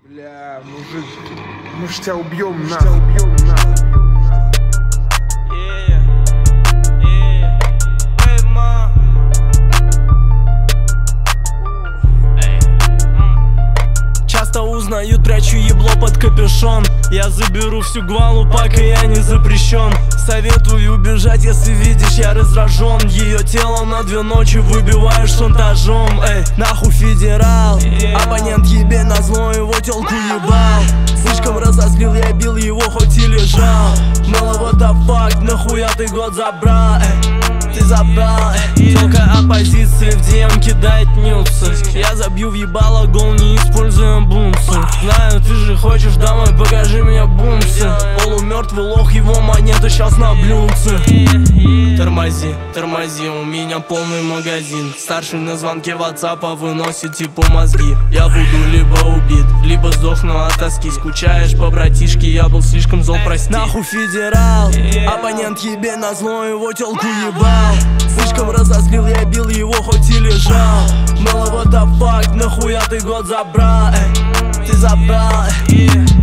Бля, мужик, мы ж тебя убьем, нахуй. Часто узнают, прячу ебло под капюшон. Я заберу всю гвалу, пока я не запрещен. Советую убежать, если видишь, я раздражен. Ее тело на 2 ночи выбиваешь шантажом. Эй, нахуй федерал. Оппонент ебе назло, его телку ебал. Слишком разозлил, я бил его, хоть и лежал. Мало what the fuck, нахуя ты год забрал? Ты забрал, только оппозиции в DM кидает нюцы. Я забью в ебало гол, не используем бумсы. Знаю, ты же хочешь домой, покажи мне бумсы. Полумертвый лох, его монеты сейчас на блюнце. Тормози, тормози, у меня полный магазин. Старший на звонке ватсапа выносит типа мозги. Я буду либо убит, либо сдохну от тоски. Скучаешь по братишке, я был слишком зол, прости. Нахуй федерал, оппонент ебе назло, его телку ебал. Слишком разозлил, я бил его, хоть и лежал. Мало what the fuck, нахуя ты год забрал? Ты забрал.